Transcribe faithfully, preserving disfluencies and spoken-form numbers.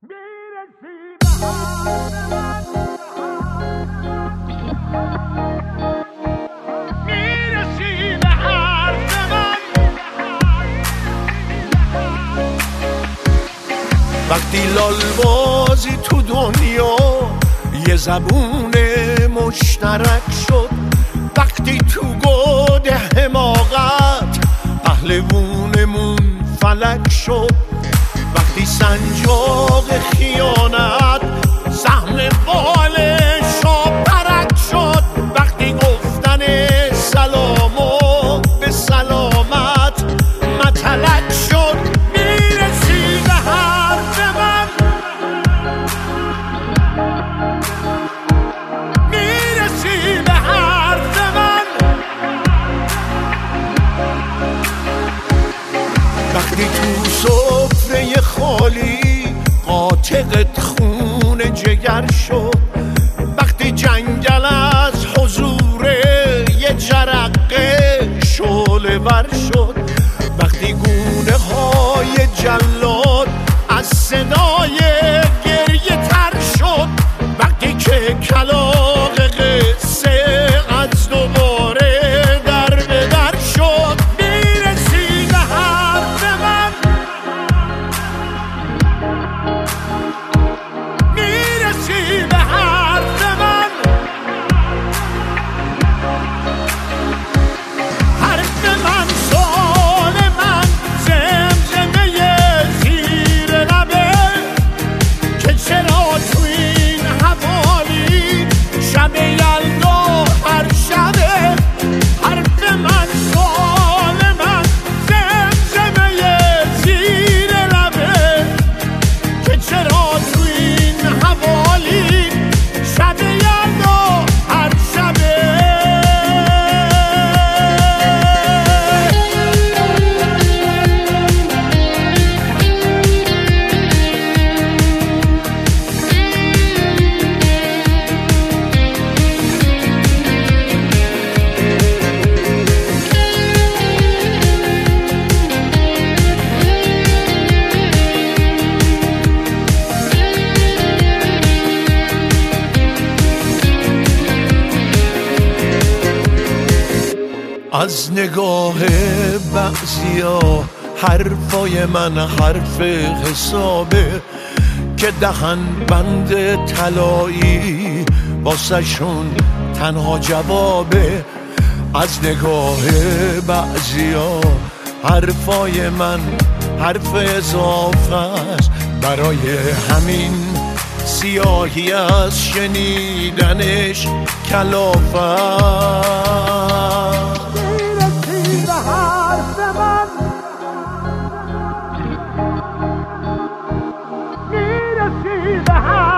میرسی به حرف من، میرسی به حرف من. وقتی لالبازی تو دنیا یه زبون مشترک شد، وقتی تو گود حماقت پهلوونمون فلک شد، وقتی سنجاق خیانت سهم بالشا پرک شد، وقتی گفتن سلام و به سلامت متلک شد، میرسی به حرف من، میرسی به حرف من. وقتی تو سفره خالی قاطقت خون جگر شد، وقتی جنگل از حضور یه جرقه شعله ور شد، وقتی گونه های جلاد از صدای گریه تر شد، وقتی که کلاغ قصه از دوباره در به در شد، میرسی به حرف من، میرسی به حرف من. حرف من سوال من زمزمه زیر لبه که چرا تو این حوالی شب یلدا هر شبه. حرف من سوال من زمزمه زیر لبه که چرا تو این حوالی شب یلدا هر شبه. از نگاه بعضیا حرفای من حرف حسابه که دهن بند طلایی واسه شون تنها جوابه. از نگاه بعضیا حرفای من حرف اضافه است، برای همین سیاهی از شنیدنش کلافه است. میرسی به حرف من، میرسی به حرف